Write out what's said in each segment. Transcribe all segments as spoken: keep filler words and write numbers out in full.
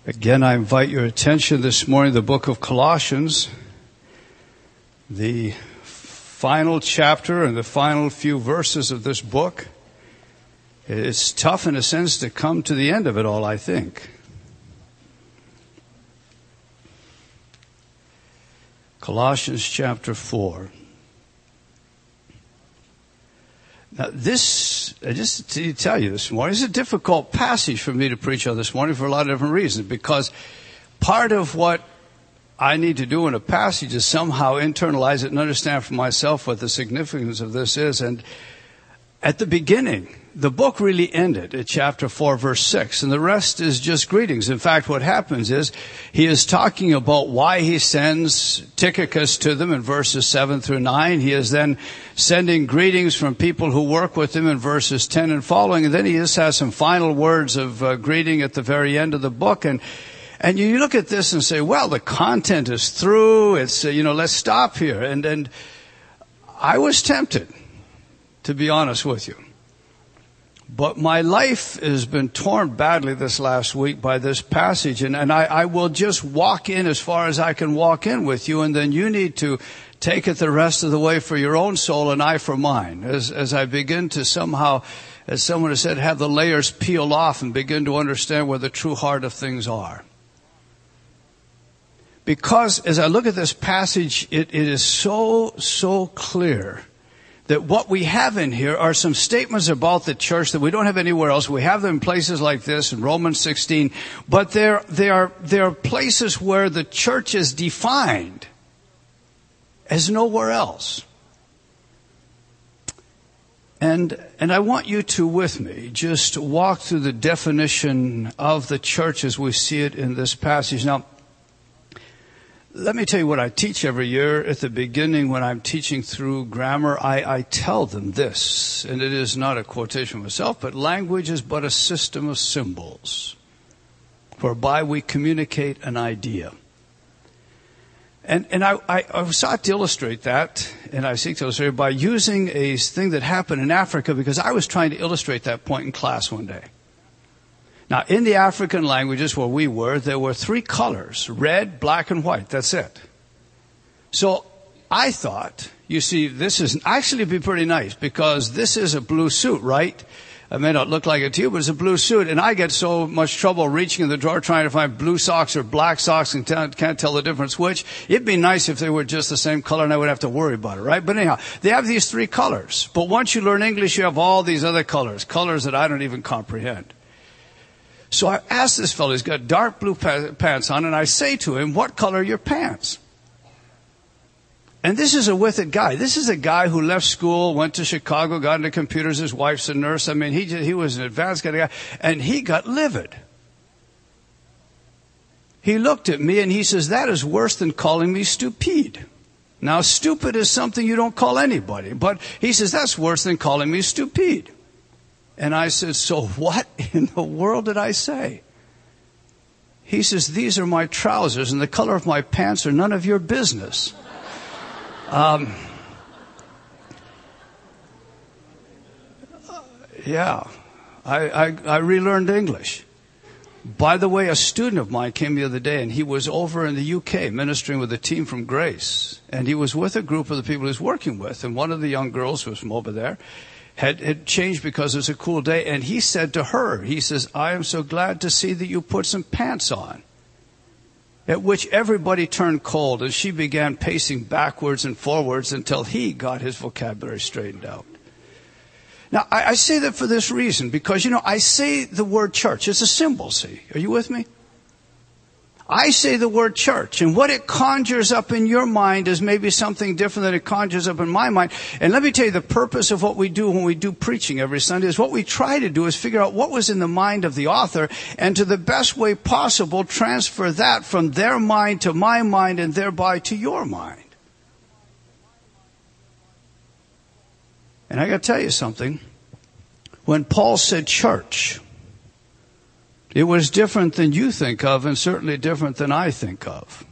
Again, I invite your attention this morning to the book of Colossians, the final chapter and the final few verses of this book. It's tough in a sense to come to the end of it all, I think. Colossians chapter four. Now this, just to tell you this morning, is a difficult passage for me to preach on this morning for a lot of different reasons, because part of what I need to do in a passage is somehow internalize it and understand for myself what the significance of this is. And at the beginning, the book really ended at chapter four, verse six, and the rest is just greetings. In fact, what happens is he is talking about why he sends Tychicus to them in verses seven through nine. He is then sending greetings from people who work with him in verses ten and following, and then he just has some final words of uh, greeting at the very end of the book. And and you look at this and say, well, the content is through. It's uh, you know, let's stop here. And and I was tempted, to be honest with you. But my life has been torn badly this last week by this passage, and, and I, I will just walk in as far as I can walk in with you, and then you need to take it the rest of the way for your own soul and I for mine. As, as I begin to somehow, as someone has said, have the layers peel off and begin to understand where the true heart of things are. Because as I look at this passage, it, it is so, so clear that what we have in here are some statements about the church that we don't have anywhere else. We have them in places like this in Romans sixteen, but they're, they are, they are places where the church is defined as nowhere else. And, and I want you to, with me, just walk through the definition of the church as we see it in this passage. Now, let me tell you what I teach every year. At the beginning, when I'm teaching through grammar, I, I tell them this, and it is not a quotation myself, but language is but a system of symbols whereby we communicate an idea. And, and I, I, I sought to illustrate that, and I seek to illustrate it by using a thing that happened in Africa, because I was trying to illustrate that point in class one day. Now, in the African languages where we were, there were three colors, red, black, and white. That's it. So I thought, you see, this is actually be pretty nice, because this is a blue suit, right? It may not look like it to you, but it's a blue suit. And I get so much trouble reaching in the drawer trying to find blue socks or black socks and t- can't tell the difference which. It'd be nice if they were just the same color and I would have to worry about it, right? But anyhow, they have these three colors. But once you learn English, you have all these other colors, colors that I don't even comprehend. So I asked this fellow, he's got dark blue pa- pants on, and I say to him, what color are your pants? And this is a with it guy. This is a guy who left school, went to Chicago, got into computers. His wife's a nurse. I mean, he just, he was an advanced kind of guy, and he got livid. He looked at me and he says, that is worse than calling me stupid. Now, stupid is something you don't call anybody, but he says, that's worse than calling me stupid. And I said, so what in the world did I say? He says, these are my trousers and the color of my pants are none of your business. Um, yeah, I, I, I relearned English. By the way, a student of mine came the other day, and he was over in the U K ministering with a team from Grace. And he was with a group of the people he was working with. And one of the young girls who was from over there Had, had changed because it was a cool day. And he said to her, he says, I am so glad to see that you put some pants on. At which everybody turned cold, and she began pacing backwards and forwards until he got his vocabulary straightened out. Now, I, I say that for this reason, because, you know, I say the word church. It's a symbol, see. Are you with me? I say the word church, and what it conjures up in your mind is maybe something different than it conjures up in my mind. And let me tell you, the purpose of what we do when we do preaching every Sunday is what we try to do is figure out what was in the mind of the author, and to the best way possible, transfer that from their mind to my mind and thereby to your mind. And I got to tell you something. When Paul said church, it was different than you think of, and certainly different than I think of.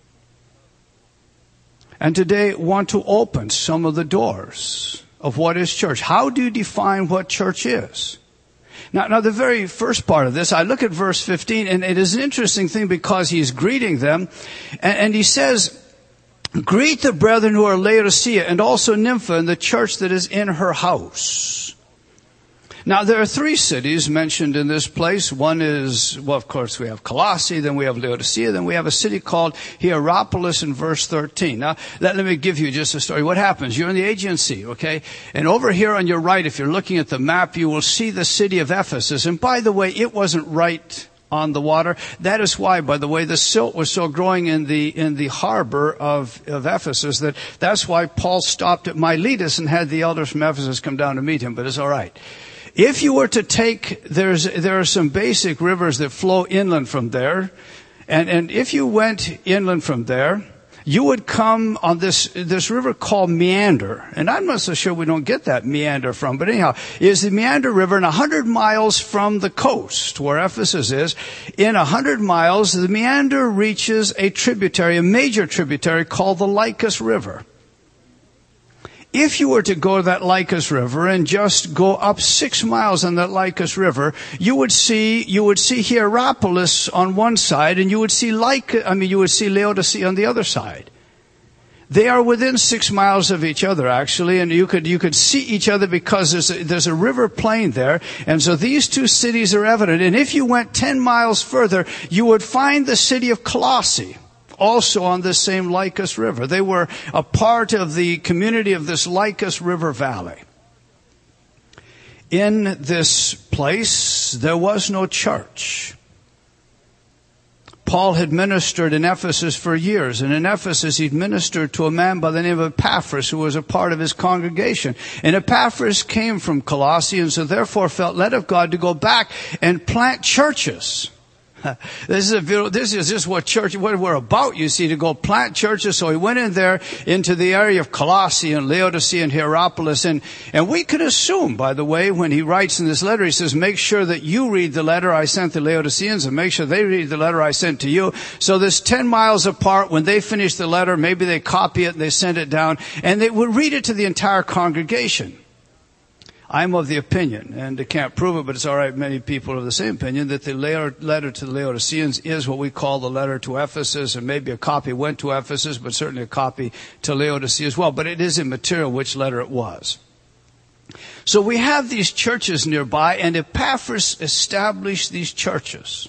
And today want to open some of the doors of what is church. How do you define what church is? Now, now the very first part of this, I look at verse fifteen, and it is an interesting thing because he's greeting them, and, and he says, greet the brethren who are Laodicea, and also Nympha, and the church that is in her house. Now, there are three cities mentioned in this place. One is, well, of course, we have Colossae, then we have Laodicea, then we have a city called Hierapolis in verse thirteen. Now, let, let me give you just a story. What happens? You're in the Aegean Sea, okay? And over here on your right, if you're looking at the map, you will see the city of Ephesus. And by the way, it wasn't right on the water. That is why, by the way, the silt was so growing in the in the harbor of, of Ephesus that that's why Paul stopped at Miletus and had the elders from Ephesus come down to meet him. But it's all right. If you were to take, there's, there are some basic rivers that flow inland from there. And, and if you went inland from there, you would come on this, this river called Meander. And I'm not so sure we don't get that Meander from, but anyhow, is the Meander River, and a hundred miles from the coast where Ephesus is, in a hundred miles, the Meander reaches a tributary, a major tributary called the Lycus River. If you were to go to that Lycus River and just go up six miles on that Lycus River, you would see, you would see Hierapolis on one side, and you would see Lycus, I mean, you would see Laodicea on the other side. They are within six miles of each other, actually, and you could, you could see each other because there's a, there's a river plain there, and so these two cities are evident. And if you went ten miles further, you would find the city of Colossae, also on this same Lycus River. They were a part of the community of this Lycus River Valley. In this place, there was no church. Paul had ministered in Ephesus for years, and in Ephesus he'd ministered to a man by the name of Epaphras, who was a part of his congregation. And Epaphras came from Colossae, and so therefore felt led of God to go back and plant churches. This is a, this is just what church, what we're about, you see, to go plant churches. So he went in there into the area of Colossae and Laodicea and Hierapolis. And, and we could assume, by the way, when he writes in this letter, he says, make sure that you read the letter I sent the Laodiceans and make sure they read the letter I sent to you. So this ten miles apart, when they finish the letter, maybe they copy it and they send it down and they would read it to the entire congregation. I'm of the opinion, and I can't prove it, but it's all right, many people are of the same opinion, that the letter to the Laodiceans is what we call the letter to Ephesus, and maybe a copy went to Ephesus, but certainly a copy to Laodicea as well. But it is immaterial which letter it was. So we have these churches nearby, and Epaphras established these churches.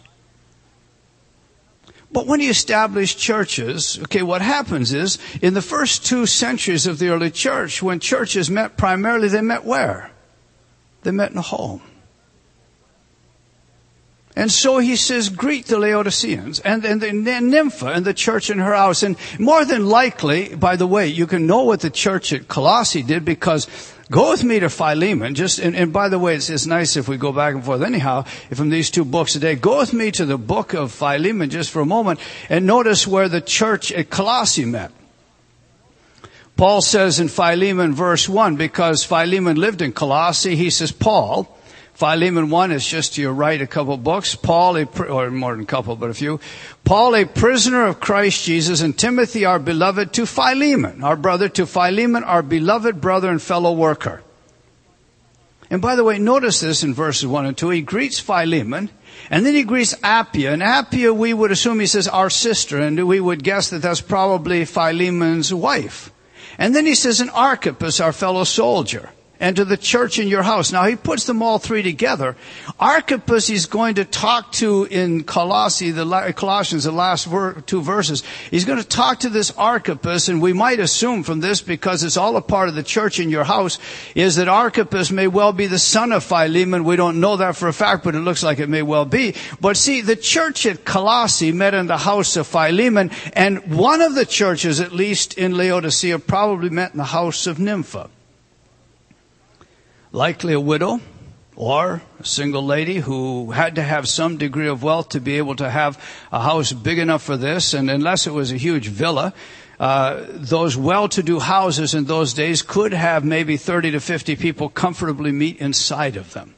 But when he established churches, okay, what happens is, in the first two centuries of the early church, when churches met primarily, they met where? They met in a home. And so he says, greet the Laodiceans and, and the Nympha and the church in her house. And more than likely, by the way, you can know what the church at Colossae did, because go with me to Philemon. Just, and, and by the way, it's, it's nice if we go back and forth anyhow, from these two books today. Go with me to the book of Philemon just for a moment and notice where the church at Colossae met. Paul says in Philemon verse one, because Philemon lived in Colossae, he says, Paul, Philemon one is just to your right a couple books, Paul, a, or more than a couple, but a few, Paul, a prisoner of Christ Jesus, and Timothy, our beloved, to Philemon, our brother, to Philemon, our beloved brother and fellow worker. And by the way, notice this in verses one and two, he greets Philemon, and then he greets Appia. And Appia, we would assume he says our sister, and we would guess that that's probably Philemon's wife. And then he says, and Archippus, our fellow soldier, and to the church in your house. Now he puts them all three together. Archippus he's going to talk to in Colossae, the Colossians, the last ver- two verses. He's going to talk to this Archippus, and we might assume from this, because it's all a part of the church in your house, is that Archippus may well be the son of Philemon. We don't know that for a fact, but it looks like it may well be. But see, the church at Colossae met in the house of Philemon, and one of the churches, at least in Laodicea, probably met in the house of Nympha. Likely a widow or a single lady who had to have some degree of wealth to be able to have a house big enough for this. And unless it was a huge villa, uh, those well-to-do houses in those days could have maybe thirty to fifty people comfortably meet inside of them.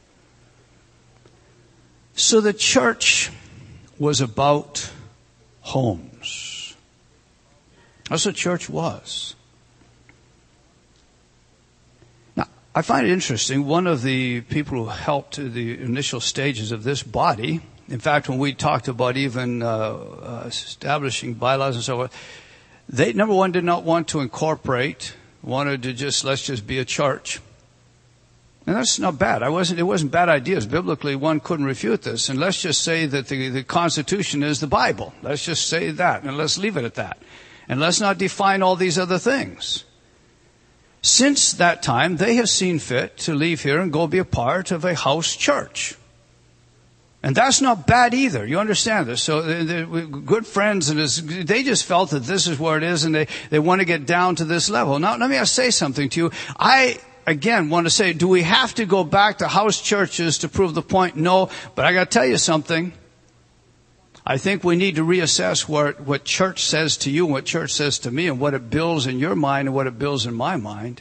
So the church was about homes. That's what church was. I find it interesting. One of the people who helped the initial stages of this body, in fact, when we talked about even uh, uh, establishing bylaws and so forth, they, number one, did not want to incorporate, wanted to just, let's just be a church. And that's not bad. I wasn't, it wasn't bad ideas. Biblically, one couldn't refute this. And let's just say that the, the Constitution is the Bible. Let's just say that, and let's leave it at that. And let's not define all these other things. Since that time, they have seen fit to leave here and go be a part of a house church. And that's not bad either. You understand this? So they're good friends, and they just felt that this is where it is, and they, they want to get down to this level. Now, let me say something to you. I, again, want to say, do we have to go back to house churches to prove the point? No, but I got to tell you something. I think we need to reassess what, what church says to you and what church says to me, and what it builds in your mind and what it builds in my mind.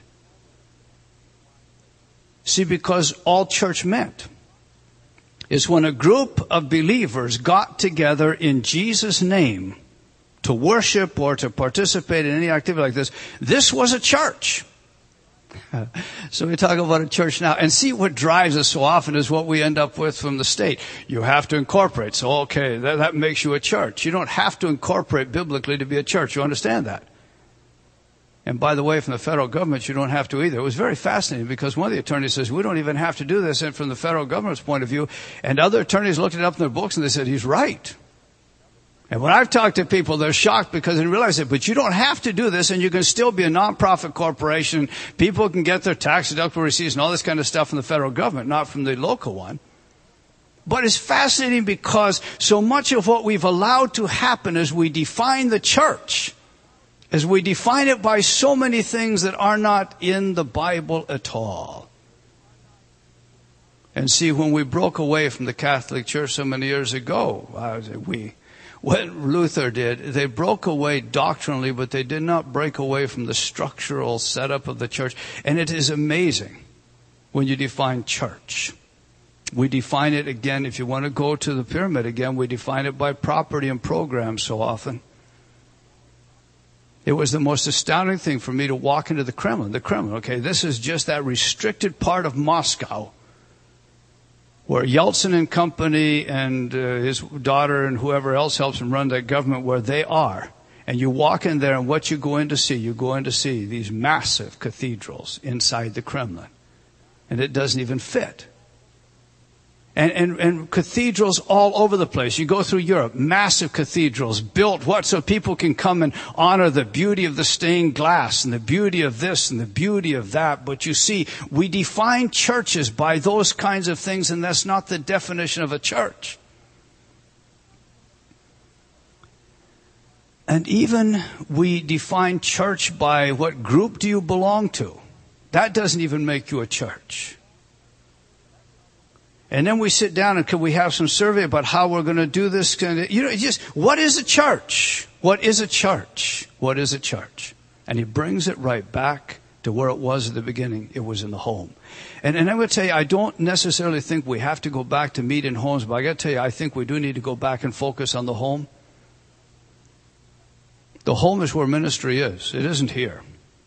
See, because all church meant is when a group of believers got together in Jesus' name to worship or to participate in any activity like this, this was a church. So we talk about a church now, and see, what drives us so often is what we end up with from the state. You have to incorporate. So, okay, that, that makes you a church. You don't have to incorporate biblically to be a church. You understand that? And by the way, from the federal government, you don't have to either. It was very fascinating because one of the attorneys says, we don't even have to do this. And from the federal government's point of view, and other attorneys looked it up in their books and they said, he's right. And when I've talked to people, they're shocked because they realize it. But you don't have to do this, and you can still be a nonprofit corporation. People can get their tax deductible receipts and all this kind of stuff from the federal government, not from the local one. But it's fascinating because so much of what we've allowed to happen as we define the church, as we define it by so many things that are not in the Bible at all. And see, when we broke away from the Catholic Church so many years ago, uh, we... what Luther did, they broke away doctrinally, but they did not break away from the structural setup of the church. And it is amazing when you define church. We define it again, if you want to go to the pyramid again, we define it by property and programs so often. It was the most astounding thing for me to walk into the Kremlin. The Kremlin, okay, this is just that restricted part of Moscow where Yeltsin and company and uh, his daughter and whoever else helps him run that government, where they are. And you walk in there, and what you go in to see, you go in to see these massive cathedrals inside the Kremlin. And it doesn't even fit. And, and, and cathedrals all over the place. You go through Europe, massive cathedrals built, what, so people can come and honor the beauty of the stained glass and the beauty of this and the beauty of that. But you see, we define churches by those kinds of things, and that's not the definition of a church. And even we define church by what group do you belong to. That doesn't even make you a church. And then we sit down and can we have some survey about how we're going to do this? You know, just, what is a church? What is a church? What is a church? And he brings it right back to where it was at the beginning. It was in the home. And, and I would tell you, I don't necessarily think we have to go back to meet in homes, but I got to tell you, I think we do need to go back and focus on the home. The home is where ministry is. It isn't here.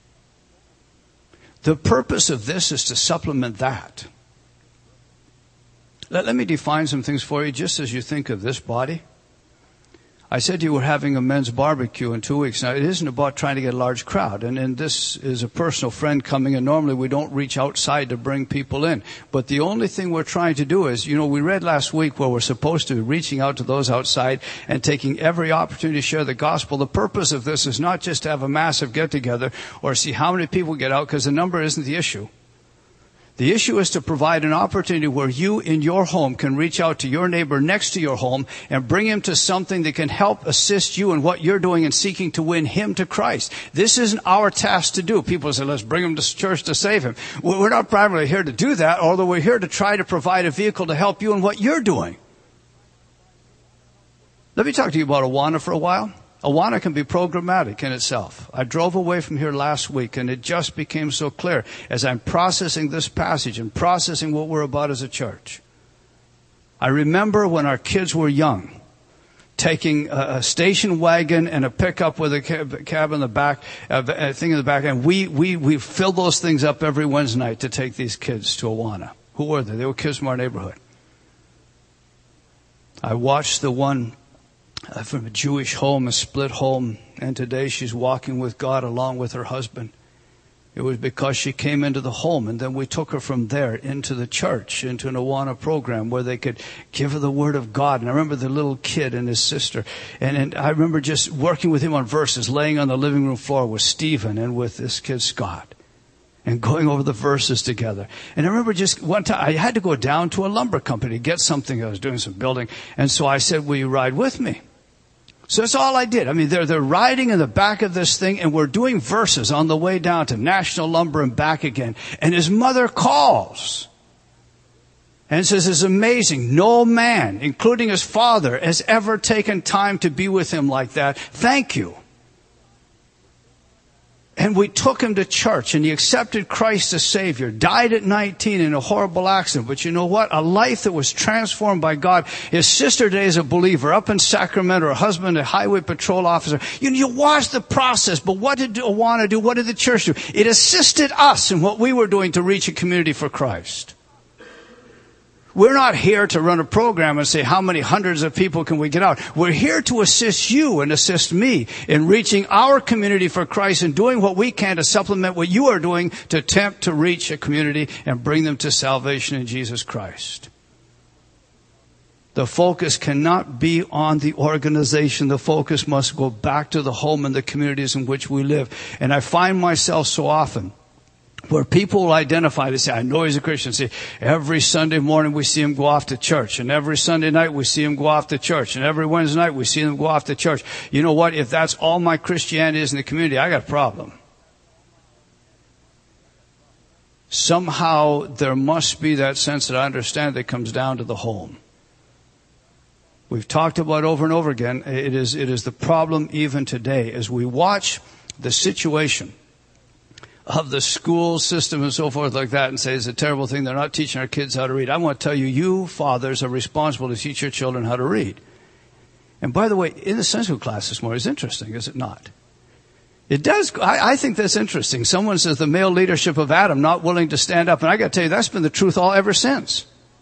The purpose of this is to supplement that. Let, let me define some things for you just as you think of this body. I said you were having a men's barbecue in two weeks. Now, it isn't about trying to get a large crowd. And, and this is a personal friend coming in. Normally, we don't reach outside to bring people in. But the only thing we're trying to do is, you know, we read last week where we're supposed to be reaching out to those outside and taking every opportunity to share the gospel. The purpose of this is not just to have a massive get-together or see how many people get out, because the number isn't the issue. The issue is to provide an opportunity where you in your home can reach out to your neighbor next to your home and bring him to something that can help assist you in what you're doing in seeking to win him to Christ. This isn't our task to do. People say, let's bring him to church to save him. We're not primarily here to do that, although we're here to try to provide a vehicle to help you in what you're doing. Let me talk to you about Awana for a while. Awana can be programmatic in itself. I drove away from here last week, and it just became so clear as I'm processing this passage and processing what we're about as a church. I remember when our kids were young, taking a, a station wagon and a pickup with a cab, cab in the back, a, a thing in the back, and we, we, we fill those things up every Wednesday night to take these kids to Awana. Who were they? They were kids from our neighborhood. I watched the one uh, from a Jewish home, a split home, and today she's walking with God along with her husband. It was because she came into the home, and then we took her from there into the church, into an Awana program where they could give her the Word of God. And I remember the little kid and his sister. And, and I remember just working with him on verses, laying on the living room floor with Stephen and with this kid Scott, and going over the verses together. And I remember just one time, I had to go down to a lumber company to get something. I was doing some building. And so I said, will you ride with me? So that's all I did. I mean, they're, they're riding in the back of this thing, and we're doing verses on the way down to National Lumber and back again. And his mother calls and says, it's amazing. No man, including his father, has ever taken time to be with him like that. Thank you. And we took him to church, and he accepted Christ as Savior, died at nineteen in a horrible accident. But you know what? A life that was transformed by God. His sister today is a believer up in Sacramento, her husband a highway patrol officer. You know, you watch the process, but what did Awana do? What did the church do? It assisted us in what we were doing to reach a community for Christ. We're not here to run a program and say, how many hundreds of people can we get out? We're here to assist you and assist me in reaching our community for Christ and doing what we can to supplement what you are doing to attempt to reach a community and bring them to salvation in Jesus Christ. The focus cannot be on the organization. The focus must go back to the home and the communities in which we live. And I find myself so often where people will identify, they say, I know he's a Christian. See, every Sunday morning we see him go off to church. And every Sunday night we see him go off to church. And every Wednesday night we see him go off to church. You know what? If that's all my Christianity is in the community, I got a problem. Somehow there must be that sense that I understand that comes down to the home. We've talked about over and over again. It is, it is the problem even today as we watch the situation of the school system and so forth like that and say it's a terrible thing. They're not teaching our kids how to read. I want to tell you, you fathers are responsible to teach your children how to read. And by the way, in the Sunday school class this morning, it's interesting, is it not? It does. I, I think that's interesting. Someone says the male leadership of Adam not willing to stand up. And I got to tell you, that's been the truth all ever since.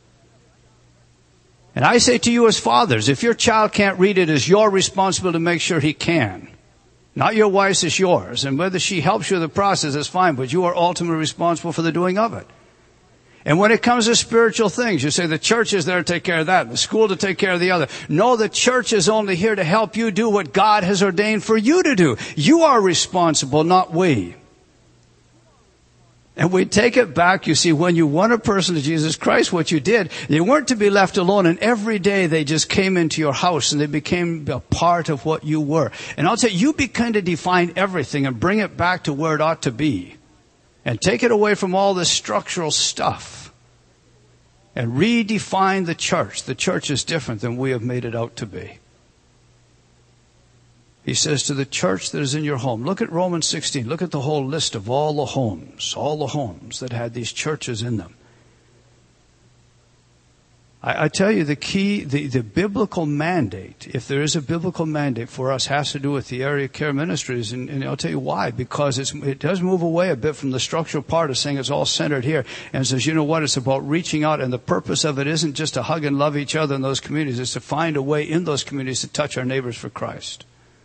And I say to you as fathers, if your child can't read, it is your responsibility to make sure he can. Not your wife's, it's yours. And whether she helps you in the process is fine, but you are ultimately responsible for the doing of it. And when it comes to spiritual things, you say the church is there to take care of that, the school to take care of the other. No, the church is only here to help you do what God has ordained for you to do. You are responsible, not we. And we take it back, you see, when you won a person to Jesus Christ, what you did, they weren't to be left alone, and every day they just came into your house and they became a part of what you were. And I'll say, you begin to define everything and bring it back to where it ought to be. And take it away from all this structural stuff. And redefine the church. The church is different than we have made it out to be. He says to the church that is in your home. Look at Romans sixteen. Look at the whole list of all the homes. All the homes that had these churches in them. I, I tell you, the key, the, the biblical mandate, if there is a biblical mandate for us, has to do with the area care ministries. And, and I'll tell you why. Because it's, it does move away a bit from the structural part of saying it's all centered here. And says, you know what, it's about reaching out. And the purpose of it isn't just to hug and love each other in those communities. It's to find a way in those communities to touch our neighbors for Christ.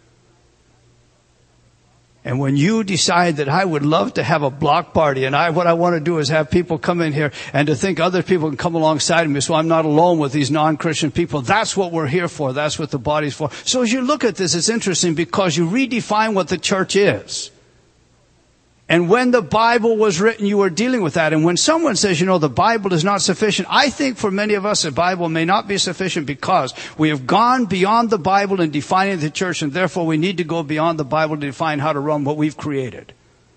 And when you decide that I would love to have a block party and I, what I want to do is have people come in here and to think other people can come alongside of me so I'm not alone with these non-Christian people. That's what we're here for. That's what the body's for. So as you look at this, it's interesting because you redefine what the church is. And when the Bible was written, you were dealing with that. And when someone says, you know, the Bible is not sufficient, I think for many of us, the Bible may not be sufficient because we have gone beyond the Bible in defining the church, and therefore we need to go beyond the Bible to define how to run what we've created.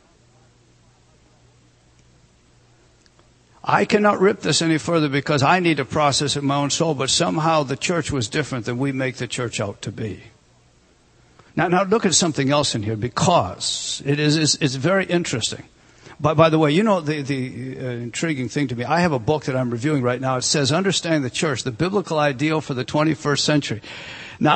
I cannot rip this any further because I need to process it in my own soul, but somehow the church was different than we make the church out to be. Now, now look at something else in here because it is, it's, it's very interesting. By, by the way, you know the, the uh, intriguing thing to me, I have a book that I'm reviewing right now. It says, Understanding the Church, the Biblical Ideal for the twenty-first Century. Now,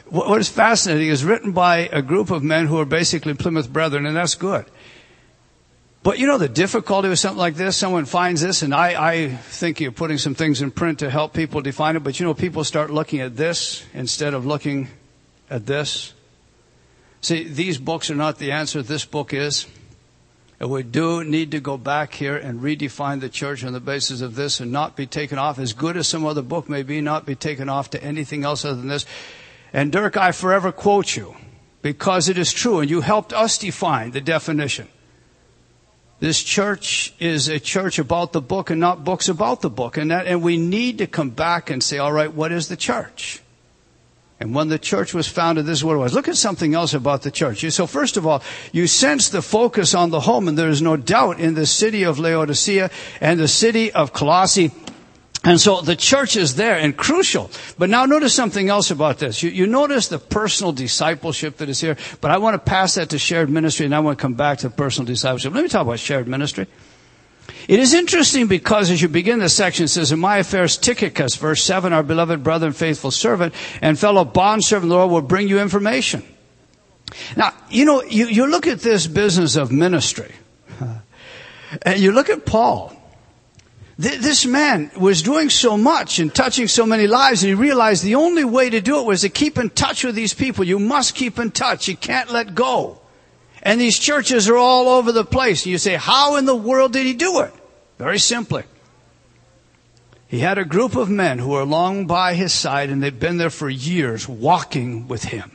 what is fascinating is written by a group of men who are basically Plymouth Brethren, and that's good. But you know the difficulty with something like this? Someone finds this, and I, I think of putting some things in print to help people define it, but you know, people start looking at this instead of looking at this. See, these books are not the answer. This book is. And we do need to go back here and redefine the church on the basis of this and not be taken off, as good as some other book may be, not be taken off to anything else other than this. And Dirk, I forever quote you because it is true, and you helped us define the definition. This church is a church about the book and not books about the book. And that, and we need to come back and say, all right, what is the church? And when the church was founded, this is what it was. Look at something else about the church. So first of all, you sense the focus on the home, and there is no doubt in the city of Laodicea and the city of Colossae. And so the church is there and crucial. But now notice something else about this. You, you notice the personal discipleship that is here. But I want to pass that to shared ministry, and I want to come back to personal discipleship. Let me talk about shared ministry. It is interesting because as you begin this section, it says, in my affairs, Tychicus, verse seven, our beloved brother and faithful servant and fellow bondservant of the Lord will bring you information. Now, you know, you, you look at this business of ministry, and you look at Paul. This man was doing so much and touching so many lives, and he realized the only way to do it was to keep in touch with these people. You must keep in touch. You can't let go. And these churches are all over the place. And you say, how in the world did he do it? Very simply. He had a group of men who were along by his side, and they'd been there for years walking with him.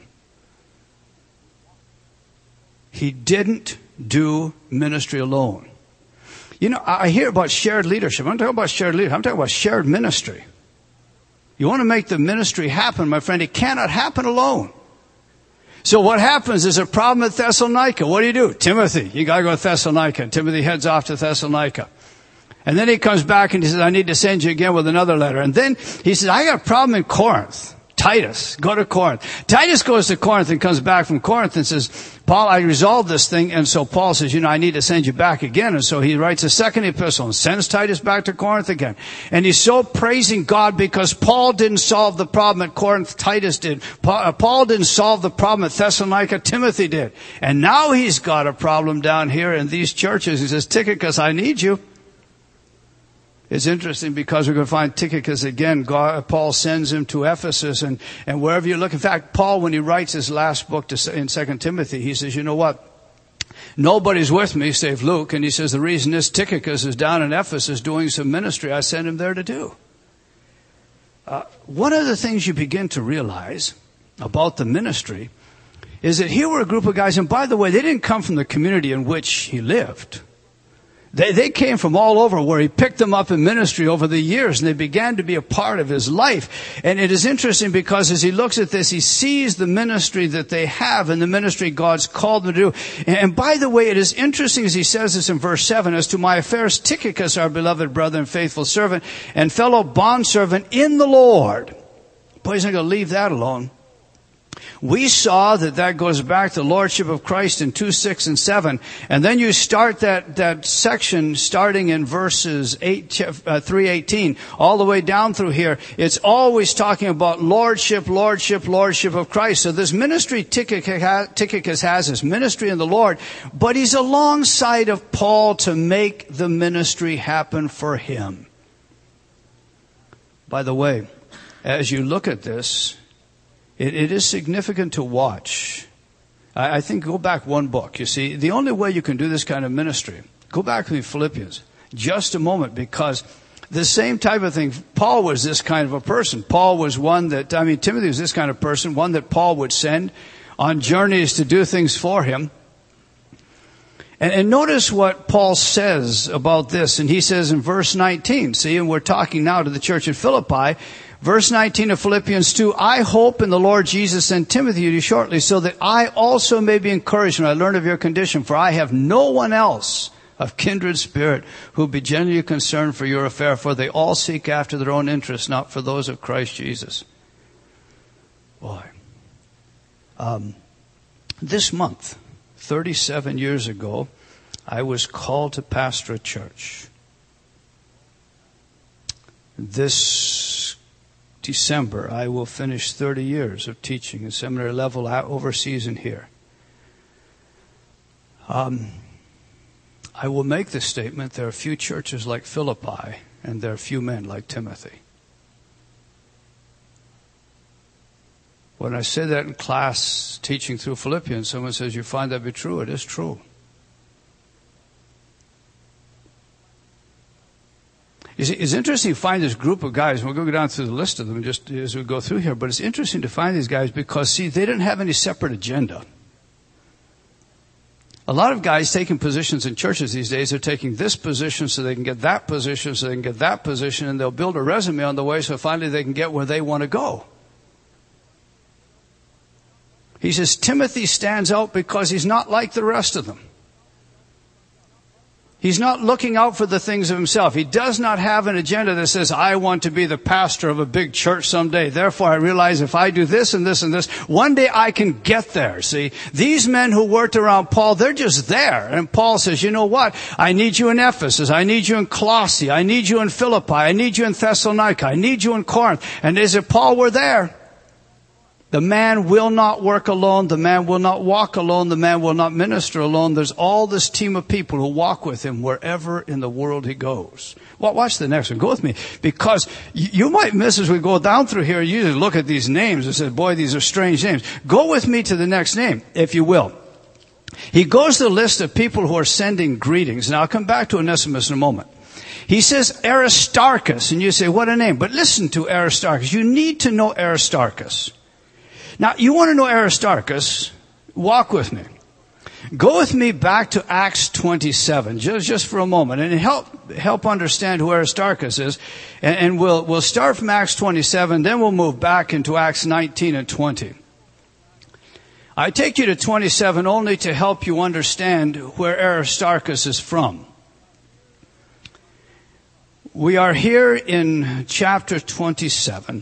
He didn't do ministry alone. You know, I hear about shared leadership. I'm not talking about shared leadership. I'm talking about shared ministry. You want to make the ministry happen, my friend, it cannot happen alone. So what happens is a problem at Thessalonica. What do you do? Timothy, you got to go to Thessalonica. And Timothy heads off to Thessalonica. And then he comes back and he says, I need to send you again with another letter. And then he says, I got a problem in Corinth. Titus, go to Corinth. Titus goes to Corinth and comes back from Corinth and says, Paul, I resolved this thing. And so Paul says, you know, I need to send you back again. And so he writes a second epistle and sends Titus back to Corinth again. And he's so praising God because Paul didn't solve the problem at Corinth, Titus did. Paul didn't solve the problem at Thessalonica, Timothy did. And now he's got a problem down here in these churches. He says, Tychicus, I need you. It's interesting because we're going to find Tychicus again. God, Paul sends him to Ephesus and, and wherever you look. In fact, Paul, when he writes his last book to, in Second Timothy, he says, you know what? Nobody's with me save Luke. And he says, the reason is Tychicus is down in Ephesus doing some ministry I sent him there to do. Uh, one of the things you begin to realize about the ministry is that here were a group of guys, and by the way, they didn't come from the community in which he lived. They, they came from all over where he picked them up in ministry over the years, and they began to be a part of his life. And it is interesting because as he looks at this, he sees the ministry that they have and the ministry God's called them to do. And, and by the way, it is interesting as he says this in verse seven, as to my affairs, Tychicus, our beloved brother and faithful servant and fellow bondservant in the Lord. Boy, he's not going to leave that alone. We saw that that goes back to the Lordship of Christ in two, six, and seven. And then you start that, that section starting in verses eight, uh, three eighteen, all the way down through here. It's always talking about Lordship, Lordship, Lordship of Christ. So this ministry Tychicus has is ministry in the Lord, but he's alongside of Paul to make the ministry happen for him. By the way, as you look at this, It, it is significant to watch. I, I think go back one book. You see, the only way you can do this kind of ministry, go back to Philippians just a moment, because the same type of thing, Paul was this kind of a person. Paul was one that, I mean, Timothy was this kind of person, one that Paul would send on journeys to do things for him. And, and notice what Paul says about this. And he says in verse nineteen, see, and we're talking now to the church at Philippi, verse nineteen of Philippians two, I hope in the Lord Jesus send Timothy to you shortly, so that I also may be encouraged when I learn of your condition. For I have no one else of kindred spirit who be genuinely concerned for your affair, for they all seek after their own interests, not for those of Christ Jesus. Boy. Um, this month, thirty-seven years ago, I was called to pastor a church. This December, I will finish thirty years of teaching at seminary level overseas and here. Um, I will make this statement: there are few churches like Philippi, and there are few men like Timothy. When I say that in class teaching through Philippians, someone says, "You find that to be true?" It is true. You see, it's interesting to find this group of guys. We'll go down through the list of them just as we go through here. But it's interesting to find these guys because, see, they didn't have any separate agenda. A lot of guys taking positions in churches these days are taking this position so they can get that position, so they can get that position, and they'll build a resume on the way so finally they can get where they want to go. He says Timothy stands out because he's not like the rest of them. He's not looking out for the things of himself. He does not have an agenda that says, I want to be the pastor of a big church someday. Therefore, I realize if I do this and this and this, one day I can get there. See, these men who worked around Paul, they're just there. And Paul says, you know what? I need you in Ephesus. I need you in Colossae. I need you in Philippi. I need you in Thessalonica. I need you in Corinth. And as if Paul were there. The man will not work alone. The man will not walk alone. The man will not minister alone. There's all this team of people who walk with him wherever in the world he goes. Well, watch the next one. Go with me. Because you might miss as we go down through here, you just look at these names and say, boy, these are strange names. Go with me to the next name, if you will. He goes to the list of people who are sending greetings. Now, I'll come back to Onesimus in a moment. He says Aristarchus, and you say, what a name. But listen to Aristarchus. You need to know Aristarchus. Now, you want to know Aristarchus? Walk with me. Go with me back to Acts twenty-seven, just, just for a moment, and help help understand who Aristarchus is. And, and we'll we'll start from Acts twenty-seven, then we'll move back into Acts nineteen and twenty. I take you to twenty-seven only to help you understand where Aristarchus is from. We are here in chapter twenty-seven.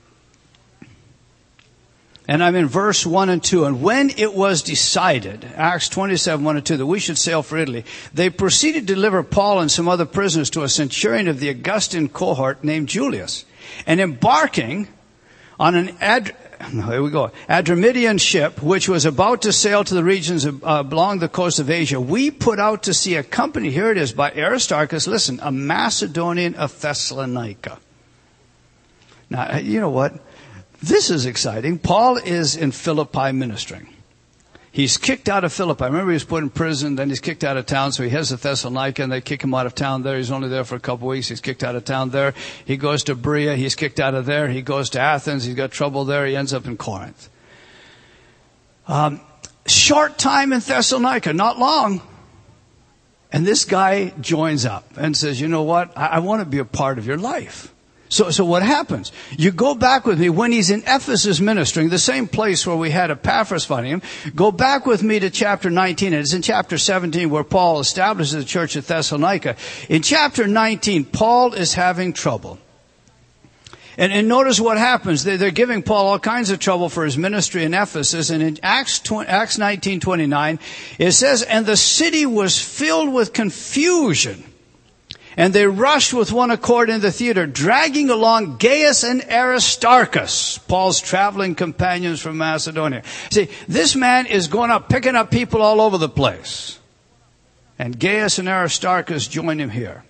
And I'm in verse one and two. And when it was decided, Acts twenty-seven, one and two, that we should sail for Italy, they proceeded to deliver Paul and some other prisoners to a centurion of the Augustan cohort named Julius. And embarking on an ad, here we go, Adramyttian ship, which was about to sail to the regions of, uh, along the coast of Asia, we put out to sea accompanied, here it is, by Aristarchus, listen, a Macedonian of Thessalonica. Now, you know what? This is exciting. Paul is in Philippi ministering. He's kicked out of Philippi. Remember, he was put in prison, then he's kicked out of town, so he heads to Thessalonica, and they kick him out of town there. He's only there for a couple of weeks. He's kicked out of town there. He goes to Berea. He's kicked out of there. He goes to Athens. He's got trouble there. He ends up in Corinth. Um, short time in Thessalonica, not long. And this guy joins up and says, you know what? I, I want to be a part of your life. So, so what happens? You go back with me when he's in Ephesus ministering, the same place where we had Epaphras finding him. Go back with me to chapter nineteen. And it's in chapter seventeen where Paul establishes the church at Thessalonica. In chapter nineteen, Paul is having trouble. And, and notice what happens. They, they're giving Paul all kinds of trouble for his ministry in Ephesus. And in Acts, Acts nineteen twenty-nine, it says, and the city was filled with confusion. And they rushed with one accord in the theater, dragging along Gaius and Aristarchus, Paul's traveling companions from Macedonia. See, this man is going up, picking up people all over the place. And Gaius and Aristarchus join him here.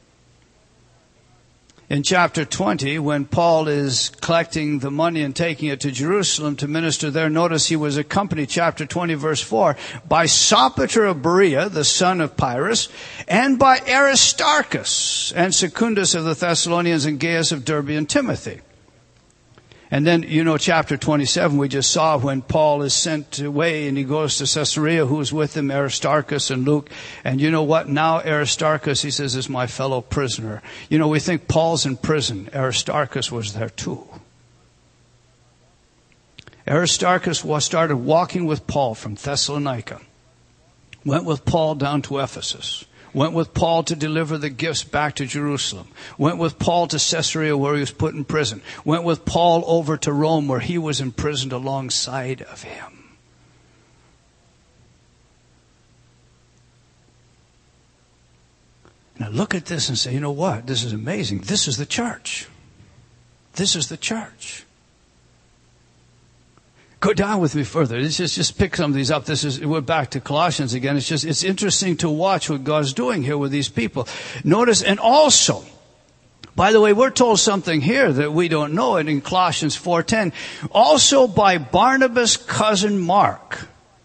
In chapter twenty, when Paul is collecting the money and taking it to Jerusalem to minister there, notice he was accompanied, chapter twenty, verse four, by Sopater of Berea, the son of Pyrrhus, and by Aristarchus, and Secundus of the Thessalonians, and Gaius of Derbe, and Timothy. And then, you know, chapter twenty-seven, we just saw when Paul is sent away and he goes to Caesarea, who's with him, Aristarchus and Luke. And you know what? Now Aristarchus, he says, is my fellow prisoner. You know, we think Paul's in prison. Aristarchus was there too. Aristarchus was started walking with Paul from Thessalonica. Went with Paul down to Ephesus. Went with Paul to deliver the gifts back to Jerusalem. Went with Paul to Caesarea where he was put in prison. Went with Paul over to Rome where he was imprisoned alongside of him. Now look at this and say, you know what? This is amazing. This is the church. This is the church. Go down with me further. Let's just, just pick some of these up. This is, we're back to Colossians again. It's just, it's interesting to watch what God's doing here with these people. Notice, and also, by the way, we're told something here that we don't know it in Colossians four ten. Also by Barnabas' cousin Mark.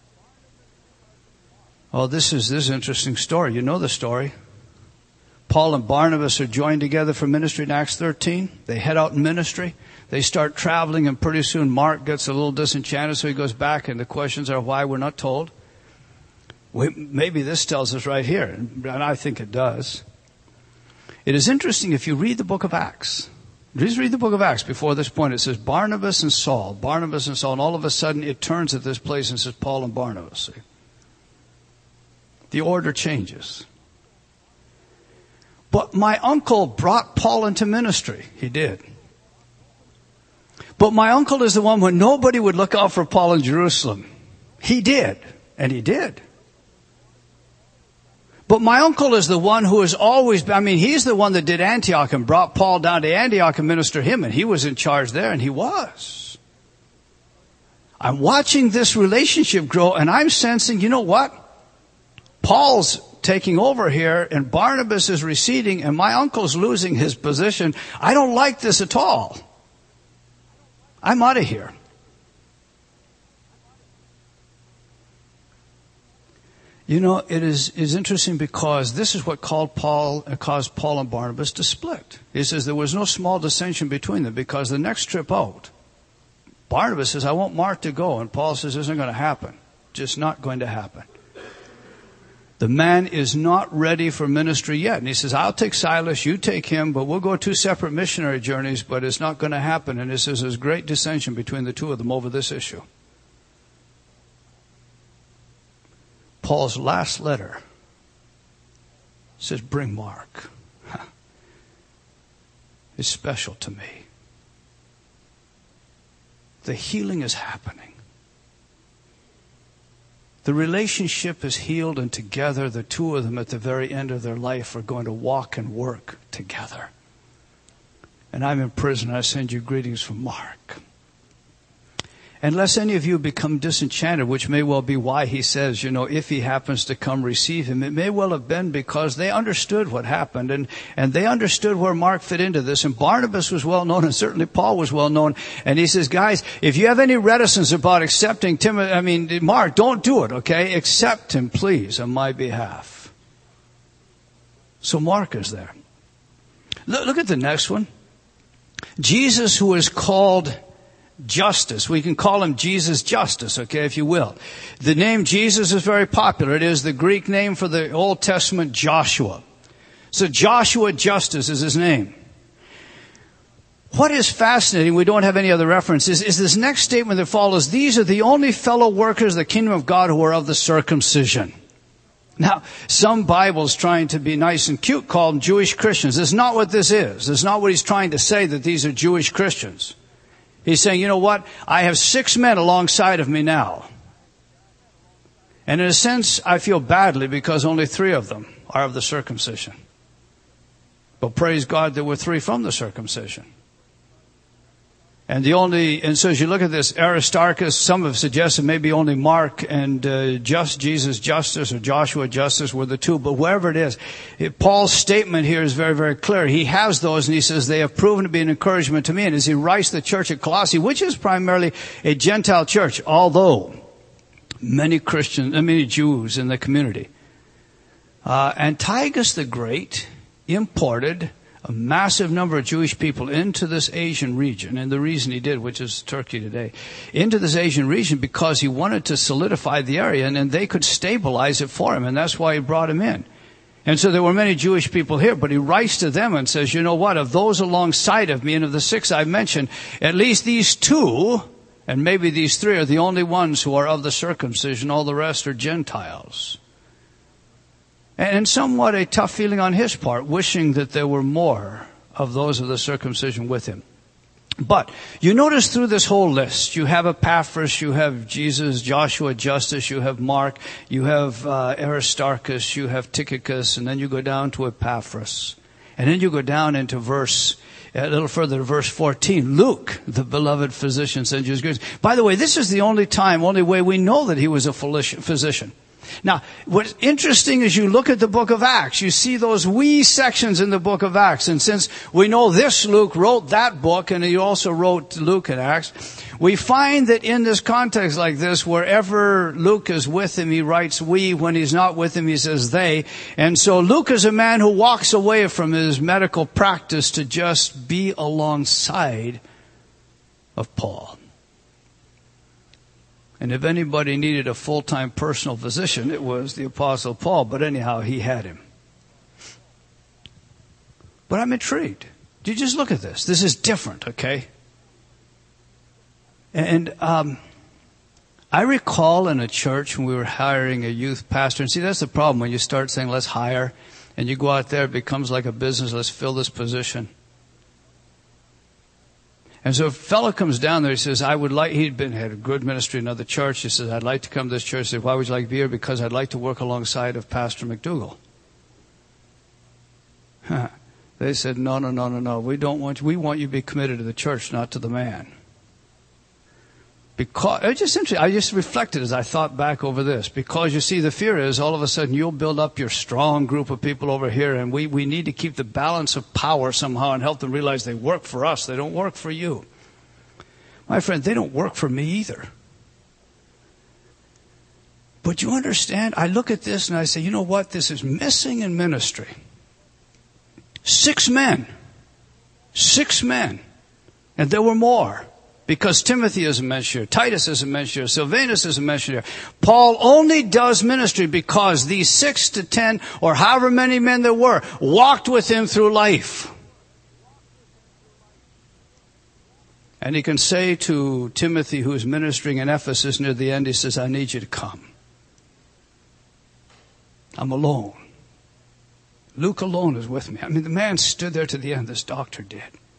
Oh, this is, this is an interesting story. You know the story. Paul and Barnabas are joined together for ministry in Acts thirteen. They head out in ministry. They start traveling, and pretty soon Mark gets a little disenchanted, so he goes back, and the questions are why we're not told. We, maybe this tells us right here, and I think it does. It is interesting if you read the book of Acts. Just read the book of Acts before this point. It says Barnabas and Saul, Barnabas and Saul, and all of a sudden it turns at this place and says Paul and Barnabas. See? The order changes. But my uncle brought Paul into ministry. He did. But my uncle is the one when nobody would look out for Paul in Jerusalem. He did. And he did. But my uncle is the one who has always, I mean, he's the one that did Antioch and brought Paul down to Antioch and ministered him. And he was in charge there, and he was. I'm watching this relationship grow, and I'm sensing, you know what? Paul's taking over here, and Barnabas is receding, and my uncle's losing his position. I don't like this at all. I'm out of here. You know, it is, is interesting because this is what called Paul, caused Paul and Barnabas to split. He says there was no small dissension between them because the next trip out, Barnabas says, I want Mark to go. And Paul says, this isn't going to happen. Just not going to happen. The man is not ready for ministry yet. And he says, I'll take Silas, you take him, but we'll go two separate missionary journeys, but it's not going to happen. And he says there's great dissension between the two of them over this issue. Paul's last letter says, bring Mark. It's special to me. The healing is happening. The relationship is healed, and together the two of them at the very end of their life are going to walk and work together. And I'm in prison. I send you greetings from Mark. Unless any of you become disenchanted, which may well be why he says, you know, if he happens to come, receive him. It may well have been because they understood what happened, and, and they understood where Mark fit into this. And Barnabas was well known, and certainly Paul was well known. And he says, guys, if you have any reticence about accepting Timothy, I mean, Mark, don't do it, okay? Accept him, please, on my behalf. So Mark is there. Look, look at the next one. Jesus, who is called Justice. We can call him Jesus Justice, okay, if you will. The name Jesus is very popular. It is the Greek name for the Old Testament Joshua. So Joshua Justice is his name. What is fascinating, we don't have any other references, is this next statement that follows. These are the only fellow workers of the kingdom of God who are of the circumcision. Now, some Bibles trying to be nice and cute call them Jewish Christians. That's not what this is. That's not what he's trying to say, that these are Jewish Christians. He's saying, you know what? I have six men alongside of me now. And in a sense, I feel badly because only three of them are of the circumcision. But praise God, there were three from the circumcision. And the only, and so as you look at this, Aristarchus, some have suggested maybe only Mark and uh, just Jesus Justice or Joshua Justice were the two, but wherever it is, it, Paul's statement here is very, very clear. He has those, and he says they have proven to be an encouragement to me. And as he writes the church at Colossae, which is primarily a Gentile church, although many Christians, many Jews in the community, uh, Antiochus the Great imported a massive number of Jewish people into this Asian region, and the reason he did, which is Turkey today, into this Asian region because he wanted to solidify the area, and then they could stabilize it for him, and that's why he brought him in. And so there were many Jewish people here, but he writes to them and says, you know what, of those alongside of me, and of the six I mentioned, at least these two, and maybe these three, are the only ones who are of the circumcision. All the rest are Gentiles. And somewhat a tough feeling on his part, wishing that there were more of those of the circumcision with him. But you notice through this whole list, you have Epaphras, you have Jesus, Joshua Justice, you have Mark, you have uh, Aristarchus, you have Tychicus, and then you go down to Epaphras. And then you go down into verse A little further to verse fourteen, Luke, the beloved physician, sends you his greetings. By the way, this is the only time, only way we know that he was a physician. Now, what's interesting is you look at the book of Acts, you see those wee sections in the book of Acts. And since we know this Luke wrote that book, and he also wrote Luke and Acts, we find that in this context like this, wherever Luke is with him, he writes we. When he's not with him, he says they. And so Luke is a man who walks away from his medical practice to just be alongside of Paul. And if anybody needed a full-time personal physician, it was the Apostle Paul. But anyhow, he had him. But I'm intrigued. You just look at this. This is different, okay? And um, I recall in a church when we were hiring a youth pastor. And see, that's the problem. When you start saying, let's hire, and you go out there, it becomes like a business. Let's fill this position. And so a fellow comes down there, he says, I would like, he'd been, had a good ministry in another church. He says, I'd like to come to this church. I said, why would you like to be here? Because I'd like to work alongside of Pastor McDougall. Huh. They said, no, no, no, no, no. We don't want you. We want you to be committed to the church, not to the man. Because, it just interesting. I just reflected as I thought back over this. Because you see, the fear is all of a sudden you'll build up your strong group of people over here, and we, we need to keep the balance of power somehow and help them realize they work for us. They don't work for you. My friend, they don't work for me either. But you understand, I look at this and I say, you know what? This is missing in ministry. Six men. Six men. And there were more. Because Timothy isn't mentioned here, Titus isn't mentioned here, Silvanus isn't mentioned here. Paul only does ministry because these six to ten, or however many men there were, walked with him through life. And he can say to Timothy, who's ministering in Ephesus near the end, he says, I need you to come. I'm alone. Luke alone is with me. I mean, the man stood there to the end, this doctor did.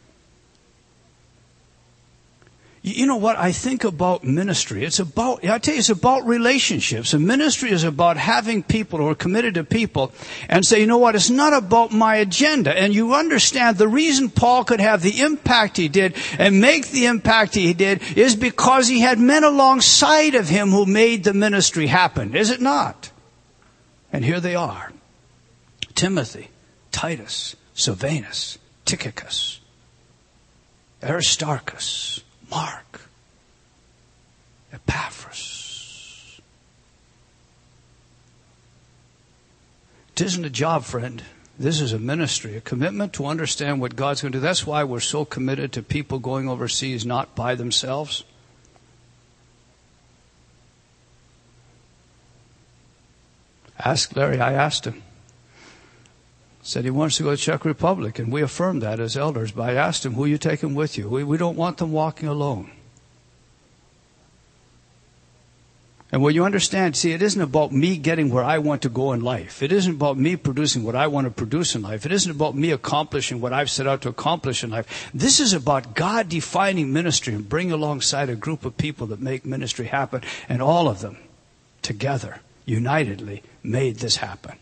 You know what? I think about ministry. It's about, I tell you, it's about relationships. And ministry is about having people who are committed to people and say, you know what? It's not about my agenda. And you understand the reason Paul could have the impact he did and make the impact he did is because he had men alongside of him who made the ministry happen. Is it not? And here they are. Timothy, Titus, Silvanus, Tychicus, Aristarchus, Mark, Epaphras. It isn't a job, friend. This is a ministry, a commitment to understand what God's going to do. That's why we're so committed to people going overseas, not by themselves. Ask Larry, I asked him. Said he wants to go to Czech Republic, and we affirmed that as elders. But I asked him, who are you taking with you? We, we don't want them walking alone. And when you understand, see, it isn't about me getting where I want to go in life. It isn't about me producing what I want to produce in life. It isn't about me accomplishing what I've set out to accomplish in life. This is about God defining ministry and bringing alongside a group of people that make ministry happen. And all of them, together, unitedly, made this happen.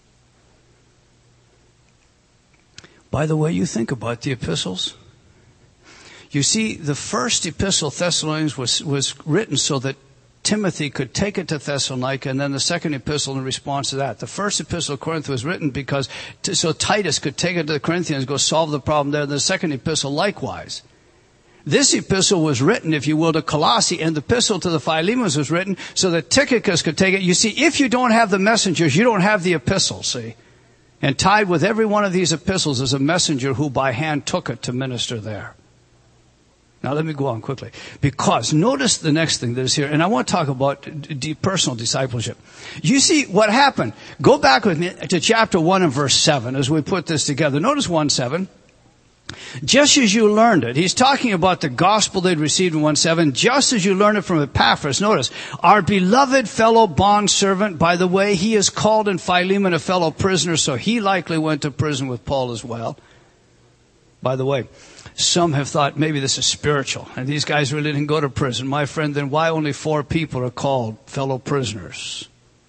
By the way, you think about the epistles. You see, the first epistle, Thessalonians, was, was written so that Timothy could take it to Thessalonica, and then the second epistle in response to that. The first epistle of Corinth was written because so Titus could take it to the Corinthians, go solve the problem there. The second epistle likewise. This epistle was written, if you will, to Colossae, and the epistle to the Philemons was written so that Tychicus could take it. You see, if you don't have the messengers, you don't have the epistle, see? And tied with every one of these epistles is a messenger who by hand took it to minister there. Now let me go on quickly. Because notice the next thing that is here. And I want to talk about d- personal discipleship. You see what happened. Go back with me to chapter one and verse seven as we put this together. Notice one seven. Just as you learned it. He's talking about the gospel they'd received in one seven. Just as you learned it from Epaphras. Notice, our beloved fellow bondservant, by the way, he is called in Philemon a fellow prisoner, so he likely went to prison with Paul as well. By the way, some have thought maybe this is spiritual, and these guys really didn't go to prison. My friend, then why only four people are called fellow prisoners?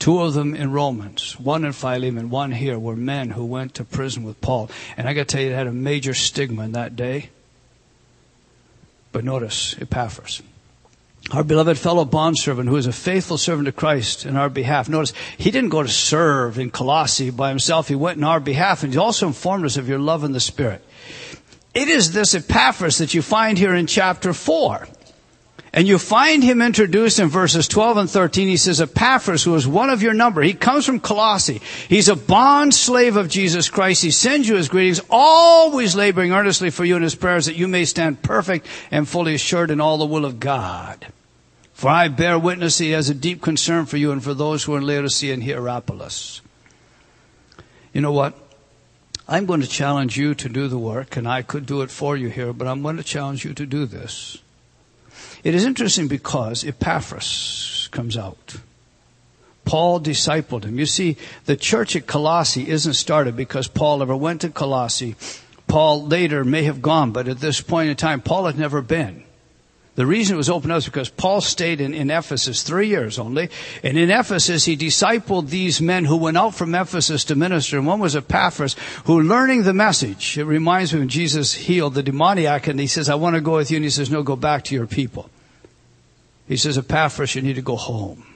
Two of them in Romans, one in Philemon, one here, were men who went to prison with Paul. And I got to tell you, it had a major stigma in that day. But notice Epaphras, our beloved fellow bondservant, who is a faithful servant of Christ in our behalf. Notice, he didn't go to serve in Colossae by himself. He went in our behalf, and he also informed us of your love in the Spirit. It is this Epaphras that you find here in chapter four. And you find him introduced in verses twelve and thirteen. He says, Epaphras, who is one of your number. He comes from Colossae. He's a bond slave of Jesus Christ. He sends you his greetings, always laboring earnestly for you in his prayers, that you may stand perfect and fully assured in all the will of God. For I bear witness he has a deep concern for you and for those who are in Laodicea and Hierapolis. You know what? I'm going to challenge you to do the work, and I could do it for you here, but I'm going to challenge you to do this. It is interesting because Epaphras comes out. Paul discipled him. You see, the church at Colossae isn't started because Paul ever went to Colossae. Paul later may have gone, but at this point in time, Paul had never been. The reason it was opened up is because Paul stayed in, in Ephesus three years only. And in Ephesus, he discipled these men who went out from Ephesus to minister. And one was Epaphras, who, learning the message, it reminds me when Jesus healed the demoniac, and he says, I want to go with you. And he says, no, go back to your people. He says, Epaphras, you need to go home.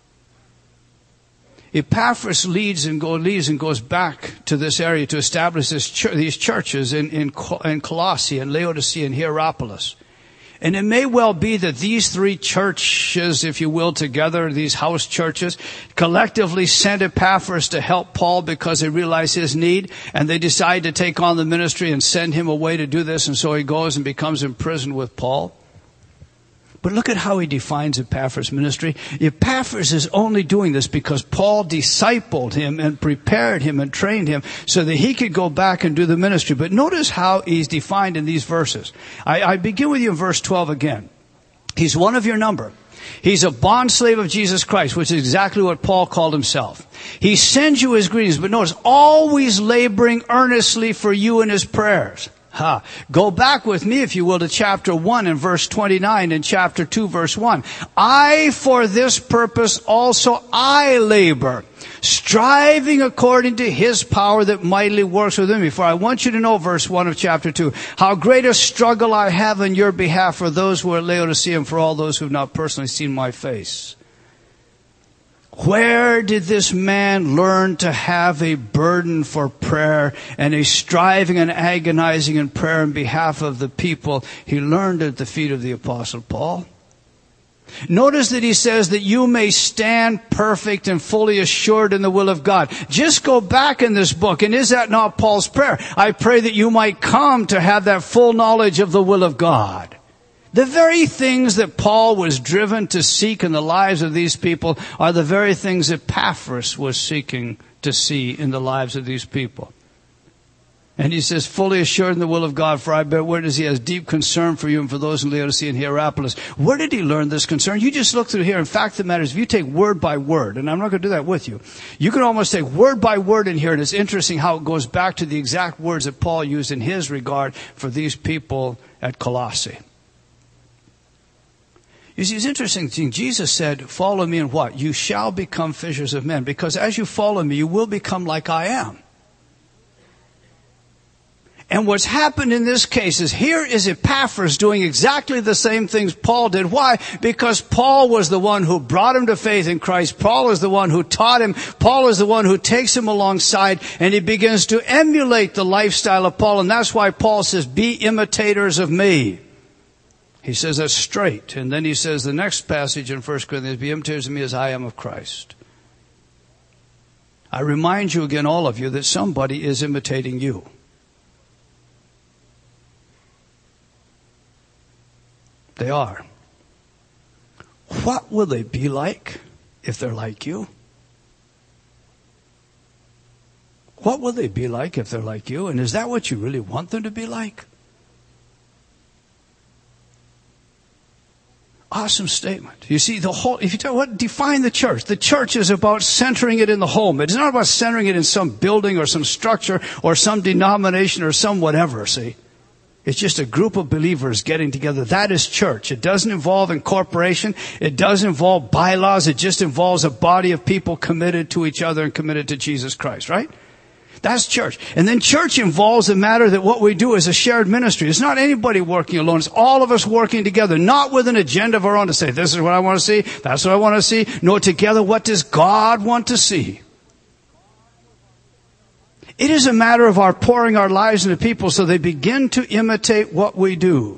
Epaphras leads and, go, leads and goes back to this area to establish this ch- these churches in, in, in Colossae and Laodicea and Hierapolis. And it may well be that these three churches, if you will, together, these house churches, collectively sent Epaphras to help Paul because they realized his need, and they decide to take on the ministry and send him away to do this, and so he goes and becomes imprisoned with Paul. But look at how he defines Epaphras' ministry. Epaphras is only doing this because Paul discipled him and prepared him and trained him so that he could go back and do the ministry. But notice how he's defined in these verses. I, I begin with you in verse twelve again. He's one of your number. He's a bondslave of Jesus Christ, which is exactly what Paul called himself. He sends you his greetings, but notice, always laboring earnestly for you in his prayers. Ha. Go back with me, if you will, to chapter one and verse twenty-nine and chapter two verse one. I, for this purpose also I labor, striving according to his power that mightily works within me. For I want you to know, verse one of chapter two, how great a struggle I have in your behalf for those who are at Laodicea and for all those who have not personally seen my face. Where did this man learn to have a burden for prayer and a striving and agonizing in prayer on behalf of the people? He learned at the feet of the Apostle Paul. Notice that he says that you may stand perfect and fully assured in the will of God. Just go back in this book, and is that not Paul's prayer? I pray that you might come to have that full knowledge of the will of God. The very things that Paul was driven to seek in the lives of these people are the very things that Epaphras was seeking to see in the lives of these people. And he says, fully assured in the will of God, for I bear witness he has deep concern for you and for those in Laodicea and Hierapolis. Where did he learn this concern? You just look through here. In fact, the matter is, if you take word by word, and I'm not going to do that with you, you can almost take word by word in here, and it's interesting how it goes back to the exact words that Paul used in his regard for these people at Colossae. You see, it's interesting thing. Jesus said, follow me in what? You shall become fishers of men. Because as you follow me, you will become like I am. And what's happened in this case is here is Epaphras doing exactly the same things Paul did. Why? Because Paul was the one who brought him to faith in Christ. Paul is the one who taught him. Paul is the one who takes him alongside, and he begins to emulate the lifestyle of Paul. And that's why Paul says, be imitators of me. He says that's straight. And then he says the next passage in First Corinthians, be imitators of me as I am of Christ. I remind you again, all of you, that somebody is imitating you. They are. What will they be like if they're like you? What will they be like if they're like you? And is that what you really want them to be like? Awesome statement. You see, the whole, if you talk what define the church, the church is about centering it in the home. It's not about centering it in some building or some structure or some denomination or some whatever, see. It's just a group of believers getting together. That is church. It doesn't involve incorporation. It doesn't involve bylaws. It just involves a body of people committed to each other and committed to Jesus Christ, right? That's church. And then church involves the matter that what we do is a shared ministry. It's not anybody working alone. It's all of us working together, not with an agenda of our own to say, this is what I want to see, that's what I want to see. No, together, what does God want to see? It is a matter of our pouring our lives into people so they begin to imitate what we do.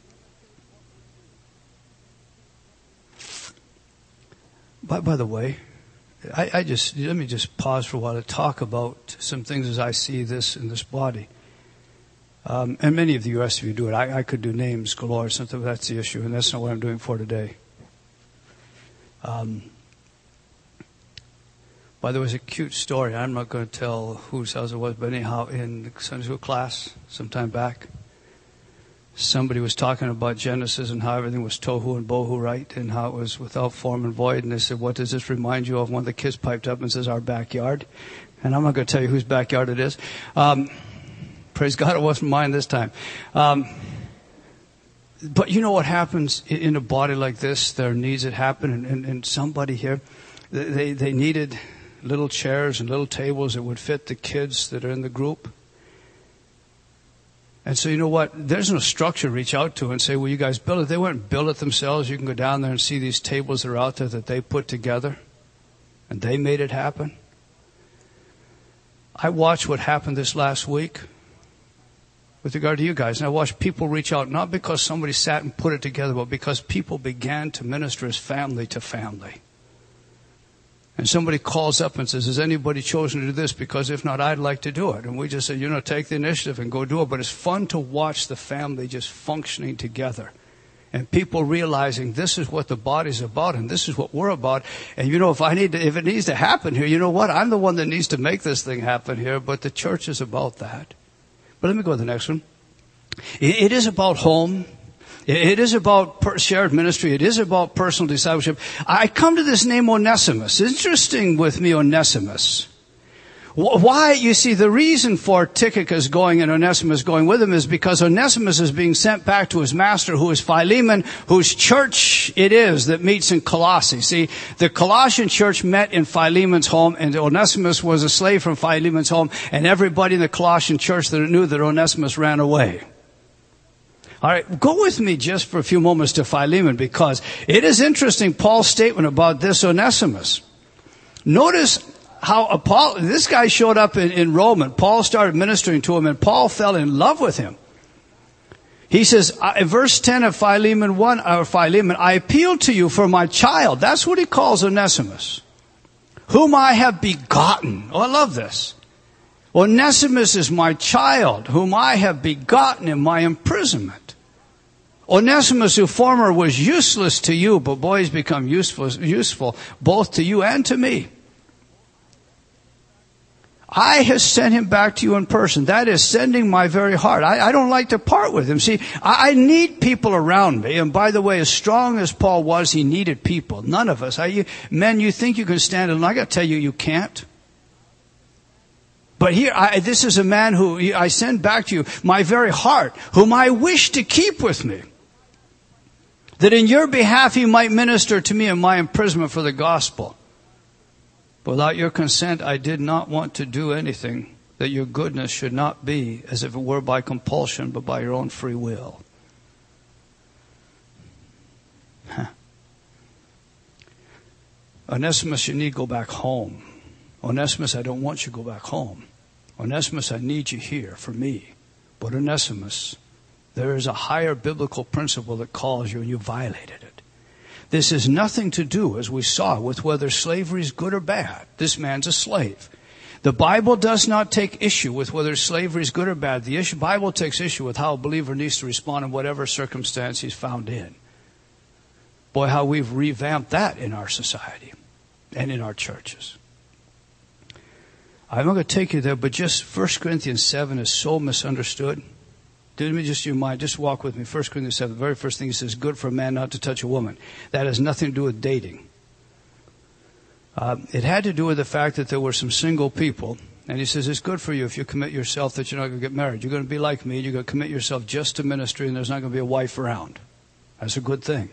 By, by the way, I, I just, let me just pause for a while to talk about some things as I see this in this body. Um, and many of the rest of you do it. I, I could do names galore or something, but that's the issue, and that's not what I'm doing for today. Um, By the way, there's a cute story. I'm not going to tell whose house it was, but anyhow, in the Sunday school class some time back, somebody was talking about Genesis and how everything was tohu and bohu, right? And how it was without form and void. And they said, what does this remind you of? One of the kids piped up and says, our backyard. And I'm not going to tell you whose backyard it is. Um, praise God, it wasn't mine this time. Um, but you know what happens in a body like this? There are needs that happen. And, and, and somebody here, they, they needed little chairs and little tables that would fit the kids that are in the group. And so you know what? There's no structure to reach out to and say, well, you guys build it. They wouldn't build it themselves. You can go down there and see these tables that are out there that they put together. And they made it happen. I watched what happened this last week with regard to you guys. And I watched people reach out, not because somebody sat and put it together, but because people began to minister as family to family. And somebody calls up and says, has anybody chosen to do this? Because if not, I'd like to do it. And we just say, you know, take the initiative and go do it. But it's fun to watch the family just functioning together. And people realizing this is what the body's about and this is what we're about. And you know, if I need to, if it needs to happen here, you know what? I'm the one that needs to make this thing happen here. But the church is about that. But let me go to the next one. It, it is about home. It is about per- shared ministry. It is about personal discipleship. I come to this name Onesimus. Interesting with me, Onesimus. Why? You see, the reason for Tychicus going and Onesimus going with him is because Onesimus is being sent back to his master, who is Philemon, whose church it is that meets in Colossae. See, the Colossian church met in Philemon's home, and Onesimus was a slave from Philemon's home, and everybody in the Colossian church that knew that Onesimus ran away. All right, go with me just for a few moments to Philemon, because it is interesting, Paul's statement about this Onesimus. Notice how Paul, this guy showed up in, in Rome, and Paul started ministering to him, and Paul fell in love with him. He says, in verse ten of Philemon one, or Philemon, I appeal to you for my child. That's what he calls Onesimus, whom I have begotten. Oh, I love this. Onesimus is my child, whom I have begotten in my imprisonment. Onesimus, who former was useless to you, but boy, he's become useful, useful both to you and to me. I have sent him back to you in person. That is sending my very heart. I, I don't like to part with him. See, I, I need people around me. And by the way, as strong as Paul was, he needed people. None of us. I, you, men, you think you can stand it, and I got to tell you, you can't. But here, I, this is a man who I send back to you, my very heart, whom I wish to keep with me, that in your behalf he might minister to me in my imprisonment for the gospel. Without your consent, I did not want to do anything, that your goodness should not be as if it were by compulsion, but by your own free will. Huh. Onesimus, you need to go back home. Onesimus, I don't want you to go back home. Onesimus, I need you here for me. But Onesimus, there is a higher biblical principle that calls you, and you violated it. This has nothing to do, as we saw, with whether slavery is good or bad. This man's a slave. The Bible does not take issue with whether slavery is good or bad. The issue, Bible takes issue with how a believer needs to respond in whatever circumstance he's found in. Boy, how we've revamped that in our society and in our churches. I'm not going to take you there, but just First Corinthians seven is so misunderstood. Let me just your mind, just walk with me. First Corinthians seven, the very first thing he says, good for a man not to touch a woman. That has nothing to do with dating. Uh, it had to do with the fact that there were some single people And he says, it's good for you if you commit yourself that you're not going to get married. You're going to be like me. You're going to commit yourself just to ministry, and there's not going to be a wife around. That's a good thing.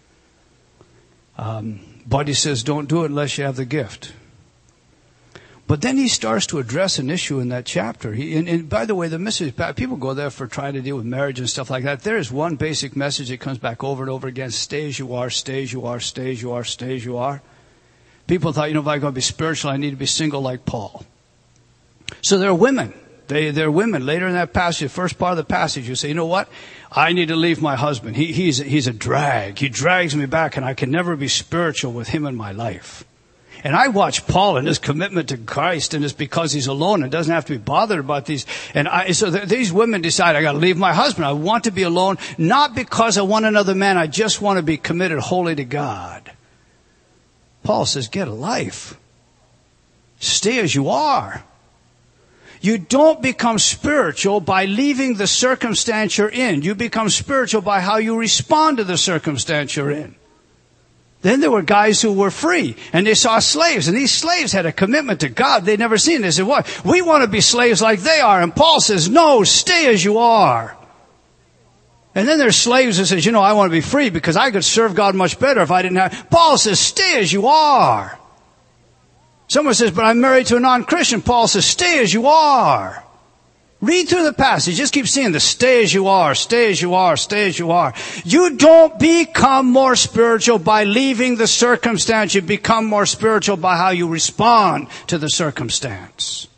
Um, but he says, don't do it unless you have the gift. But then he starts to address an issue in that chapter. He, and, and by the way, the message, people go there for trying to deal with marriage and stuff like that. There is one basic message that comes back over and over again. Stay as you are, stay as you are, stay as you are, stay as you are. People thought, you know, if I'm going to be spiritual, I need to be single like Paul. So there are women. They, they're women. Later in that passage, the first part of the passage, you say, you know what? I need to leave my husband. He, he's, he's a drag. He drags me back, and I can never be spiritual with him in my life. And I watch Paul and his commitment to Christ, and it's because he's alone and doesn't have to be bothered about these. And I, so th- these women decide, I got to leave my husband. I want to be alone, not because I want another man. I just want to be committed wholly to God. Paul says, get a life. Stay as you are. You don't become spiritual by leaving the circumstance you're in. You become spiritual by how you respond to the circumstance you're in. Then there were guys who were free, and they saw slaves, and these slaves had a commitment to God they'd never seen. They said, what? We want to be slaves like they are. And Paul says, no, stay as you are. And then there's slaves that says, you know, I want to be free because I could serve God much better if I didn't have. Paul says, stay as you are. Someone says, but I'm married to a non-Christian. Paul says, stay as you are. Read through the passage. Just keep seeing the stay as you are, stay as you are, stay as you are. You don't become more spiritual by leaving the circumstance. You become more spiritual by how you respond to the circumstance.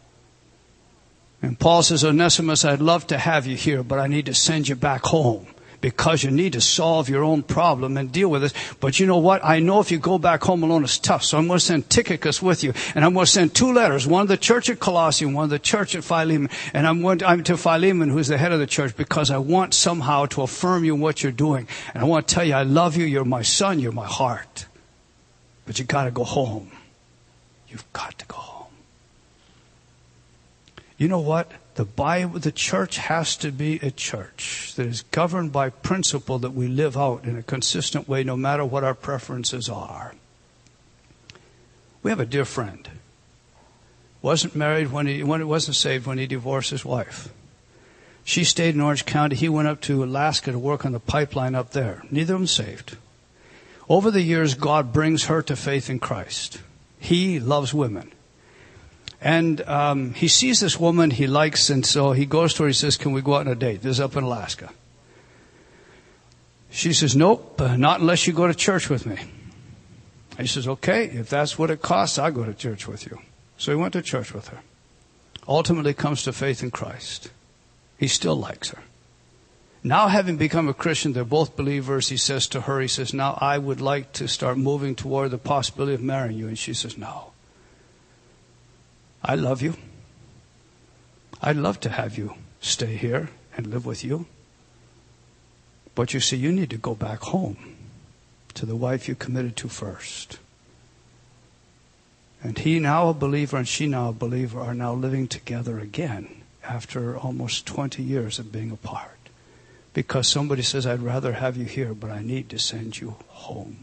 And Paul says, Onesimus, I'd love to have you here, but I need to send you back home. Because you need to solve your own problem and deal with it. But you know what? I know if you go back home alone, it's tough. So I'm going to send Tychicus with you. And I'm going to send two letters. One to the church at Colossae and one to the church at Philemon. And I'm going to, I'm to Philemon, who's the head of the church, because I want somehow to affirm you in what you're doing. And I want to tell you, I love you. You're my son. You're my heart. But you got to go home. You've got to go home. You know what? The Bible, the church has to be a church that is governed by principle that we live out in a consistent way no matter what our preferences are. We have a dear friend. Wasn't married when he, when he wasn't saved when he divorced his wife. She stayed in Orange County. He went up to Alaska to work on the pipeline up there. Neither of them saved. Over the years, God brings her to faith in Christ. He loves women. And um, he sees this woman he likes, and so he goes to her. He says, can we go out on a date? This is up in Alaska. She says, nope, uh, not unless you go to church with me. He says, okay, if that's what it costs, I'll go to church with you. So he went to church with her. Ultimately comes to faith in Christ. He still likes her. Now, having become a Christian, they're both believers. He says to her, he says, now I would like to start moving toward the possibility of marrying you. And she says, no. I love you. I'd love to have you stay here and live with you. But you see, you need to go back home to the wife you committed to first. And he, now a believer, and she, now a believer, are now living together again after almost twenty years of being apart. Because somebody says, I'd rather have you here, but I need to send you home.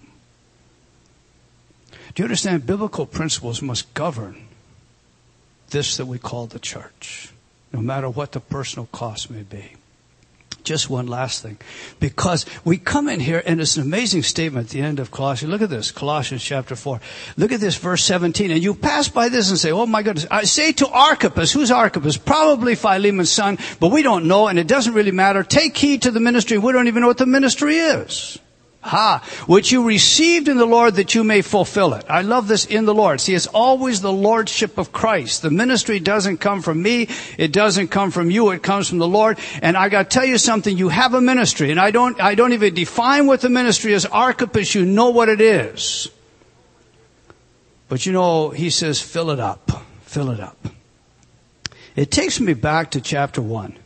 Do you understand? Biblical principles must govern this that we call the church, no matter what the personal cost may be. Just one last thing. Because we come in here, and it's an amazing statement at the end of Colossians. Look at this, Colossians chapter four. Look at this, verse seventeen. And you pass by this and say, oh my goodness. I say to Archippus, who's Archippus? Probably Philemon's son, but we don't know, and it doesn't really matter. Take heed to the ministry. We don't even know what the ministry is. Ha, which you received in the Lord that you may fulfill it. I love this, in the Lord. See, it's always the lordship of Christ. The ministry doesn't come from me. It doesn't come from you. It comes from the Lord. And I got to tell you something. You have a ministry, and I don't, I don't even define what the ministry is. Archippus, you know what it is. But you know, he says, fill it up. Fill it up. It takes me back to chapter one.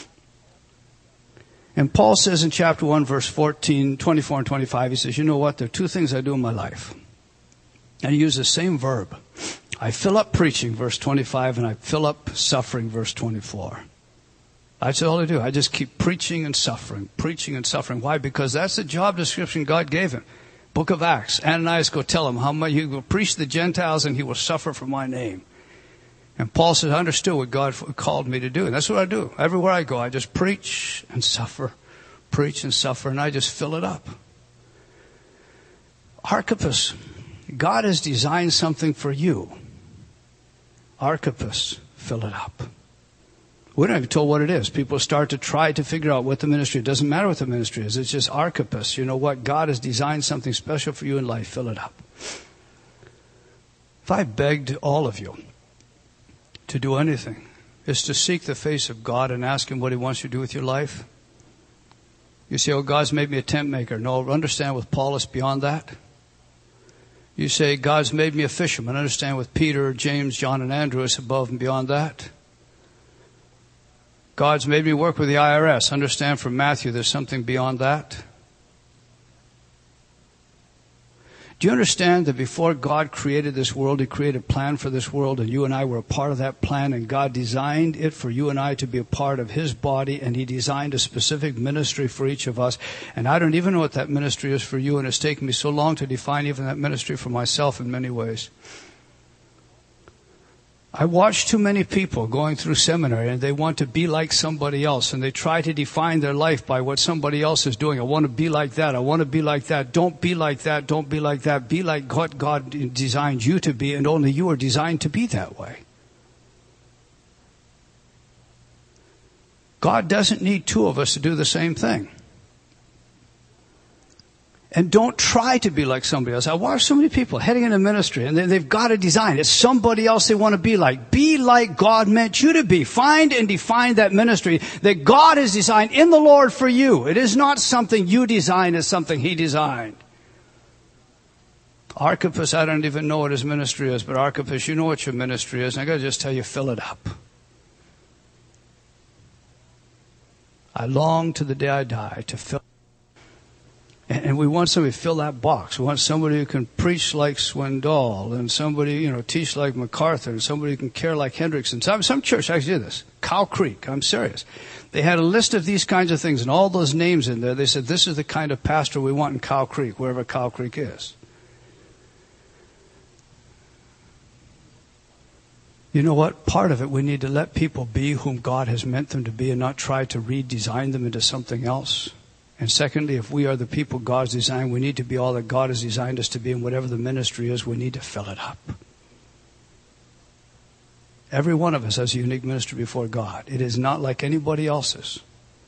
And Paul says in chapter one, verse fourteen, twenty-four and twenty-five, he says, you know what? There are two things I do in my life. And he uses the same verb. I fill up preaching, verse twenty-five, and I fill up suffering, verse twenty-four. That's all I do. I just keep preaching and suffering, preaching and suffering. Why? Because that's the job description God gave him. Book of Acts. Ananias, go tell him how much he will preach to the Gentiles and he will suffer for my name. And Paul says, I understood what God called me to do. And that's what I do. Everywhere I go, I just preach and suffer, preach and suffer, and I just fill it up. Archippus, God has designed something for you. Archippus, fill it up. We're not even told what it is. People start to try to figure out what the ministry is. It doesn't matter what the ministry is. It's just Archippus. You know what? God has designed something special for you in life. Fill it up. If I begged all of you to do anything, is to seek the face of God and ask Him what He wants you to do with your life. You say, oh, God's made me a tent maker. No, understand with Paul it's beyond that. You say, God's made me a fisherman. Understand with Peter, James, John, and Andrew it's above and beyond that. God's made me work with the I R S. Understand from Matthew there's something beyond that. Do you understand that before God created this world, He created a plan for this world, and you and I were a part of that plan, and God designed it for you and I to be a part of His body, and He designed a specific ministry for each of us. And I don't even know what that ministry is for you, and it's taken me so long to define even that ministry for myself in many ways. I watch too many people going through seminary and they want to be like somebody else, and they try to define their life by what somebody else is doing. I want to be like that. I want to be like that. Don't be like that. Don't be like that. Be like what God designed you to be, and only you are designed to be that way. God doesn't need two of us to do the same thing. And don't try to be like somebody else. I watch so many people heading into ministry, and they've got a design. It's somebody else they want to be like. Be like God meant you to be. Find and define that ministry that God has designed in the Lord for you. It is not something you design, it's something He designed. Archippus, I don't even know what his ministry is, but Archippus, you know what your ministry is. And I got to just tell you, fill it up. I long to the day I die to fill. And we want somebody to fill that box. We want somebody who can preach like Swindoll, and somebody, you know, teach like MacArthur, and somebody who can care like Hendrickson. Some, some church actually did this. Cow Creek, I'm serious. They had a list of these kinds of things, and all those names in there. They said, this is the kind of pastor we want in Cow Creek, wherever Cow Creek is. You know what? Part of it, we need to let people be whom God has meant them to be and not try to redesign them into something else. And secondly, if we are the people God's designed, we need to be all that God has designed us to be. And whatever the ministry is, we need to fill it up. Every one of us has a unique ministry before God. It is not like anybody else's.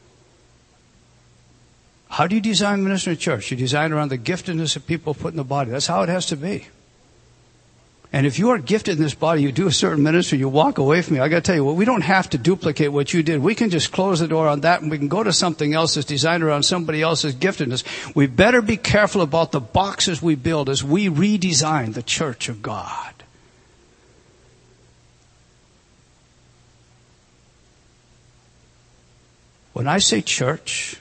How do you design ministry in church? You design around the giftedness of people put in the body. That's how it has to be. And if you are gifted in this body, you do a certain ministry, you walk away from me. I got to tell you, well, we don't have to duplicate what you did. We can just close the door on that, and we can go to something else that's designed around somebody else's giftedness. We better be careful about the boxes we build as we redesign the church of God. When I say church,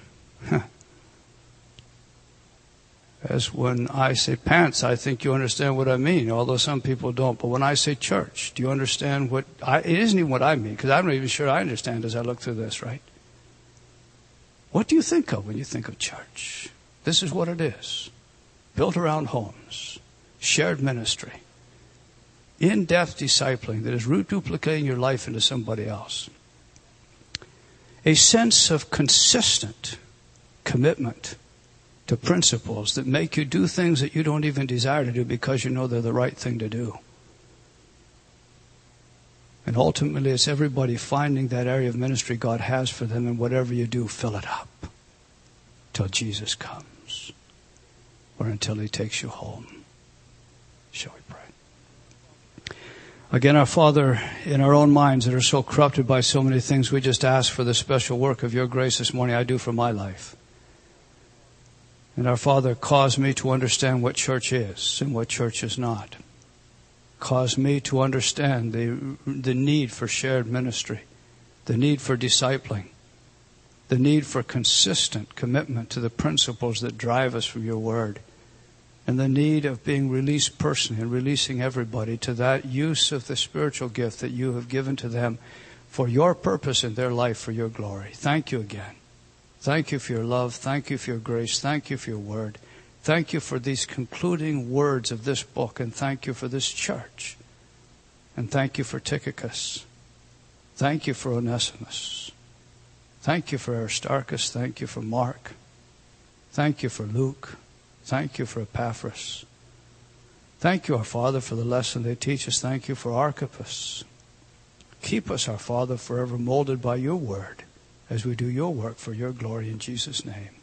as when I say pants, I think you understand what I mean, although some people don't. But when I say church, do you understand what I, it isn't even what I mean, because I'm not even sure I understand as I look through this, right? What do you think of when you think of church? This is what it is. Built around homes, shared ministry, in-depth discipling that is root duplicating your life into somebody else. A sense of consistent commitment to principles that make you do things that you don't even desire to do because you know they're the right thing to do. And ultimately, it's everybody finding that area of ministry God has for them, and whatever you do, fill it up till Jesus comes or until He takes you home. Shall we pray? Again, our Father, in our own minds that are so corrupted by so many things, we just ask for the special work of your grace this morning. I do for my life. And our Father, cause me to understand what church is and what church is not. Cause me to understand the the need for shared ministry, the need for discipling, the need for consistent commitment to the principles that drive us from your word, and the need of being released personally and releasing everybody to that use of the spiritual gift that you have given to them for your purpose in their life, for your glory. Thank you again. Thank you for your love. Thank you for your grace. Thank you for your word. Thank you for these concluding words of this book. And thank you for this church And thank you for Tychicus. Thank you for Onesimus. Thank you for Aristarchus. Thank you for Mark. Thank you for Luke. Thank you for Epaphras. Thank you, our Father, for the lesson they teach us. Thank you for Archippus. Keep us, our Father, forever molded by your word as we do your work for your glory in Jesus' name.